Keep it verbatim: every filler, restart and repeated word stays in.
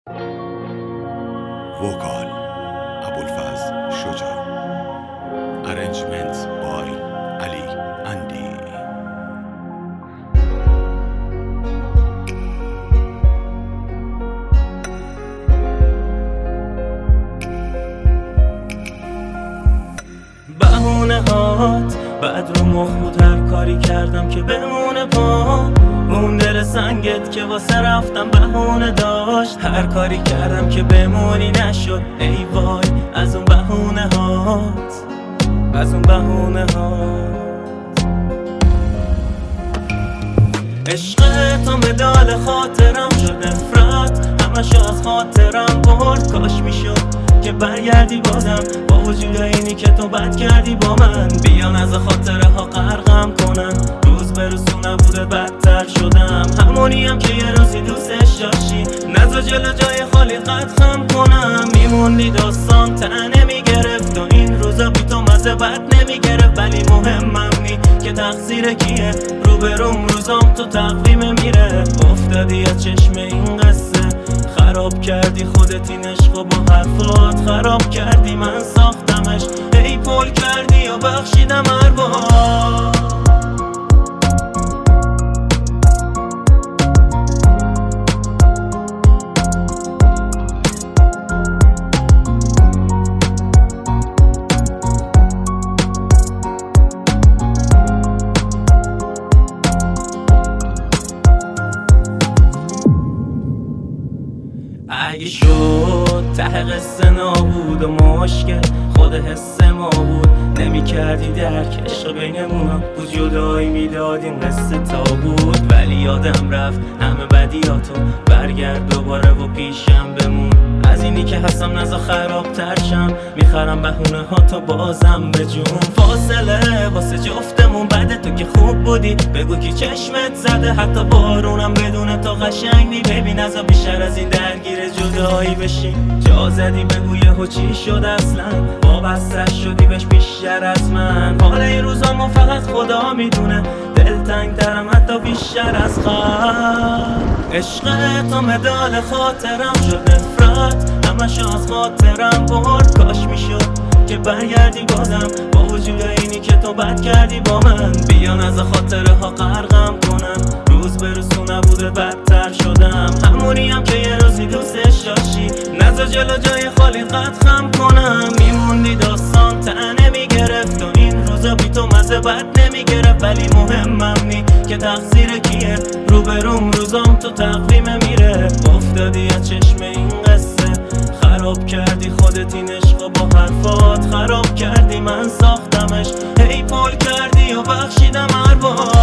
وکال ابوالفضل شجاع. Arrangements by علی اندی. بهونه هات بعد رو مخ بود، هر کاری کردم که بمونه پا. اون دل سنگت که واسه رفتم بهونه داشت، هر کاری کردم که بمونی نشد. ای وای از اون بهونه هات، از اون بهونه هات. عشق تو مدال خاطرم شد، افراد همشو از خاطرم برد. کاش میشد که برگردی بازم، با وجود اینی که تو بد کردی با من. بیان از خاطره ها غرقم کنن، روز به روز تو نبوده بدتر شدم. همونی هم که یه روزی دوستش داشتی، نزا جلو جای خالی قد خم کنم. میموندی داستان تنه میگرفت و این روزا بی تو مزه بد نمیگرفت. ولی مهمم نی که تقصیر کیه، رو به روم روزام تو تقویم میره. افتادی از چشم این قصه، خراب کردی خودت این عشقو با حرفات. خراب کردی من ساختمش، ای پل کردی یا بخشیدم هر بار. اگه شد ته قصه نابود و مشکل خود حس ما بود، نمی کردی درک عشق بینمون بود. جدایی میداد این قصه تا بود، ولی یادم رفت همه بدیاتو. برگرد دوباره و پیشم بمون، از اینی که هستم نزا خراب ترشم. میخرم بهونه ها تا بازم به جون. فاصله واسه جفتمون بده، تو که خوب بودی بگو کی چشمت زده. حتی بارونم بدون تو قشنگ نی. ببین نزا بیشتر از این درگیر جدایی بشیم. جا زدی بگو یهو چی شد اصلا، وابسته شدی بهش بیشتر از من. حال این روزامو فقط خدا میدونه، دلتنگ ترم حتی بیشتر از خود. عشق تو مدال خاطرم شد، افراد همشو از خاطرم برد. کاش میشد که برگردی بازم، با وجود اینی که تو بد کردی با من. بیان از خاطره ها غرقم کنن، روز به روز تو نبوده بدتر شدم. همونی هم که یه روزی دوستش داشتی، نزا جلو جای خالی قد خم کنم. میموندی داستان تنه میگرفت و این روزا بی تو مزه بد نمیگرفت. ولی مهمم نی که تقصیر کیه، رو به روم روزام تو تقویم میره. افتادی از چشم این قصه، خراب کردی خودت این عشقو با حرفات. خراب کردی من ساختمش، هی پل کردی و بخشیدم هر بار.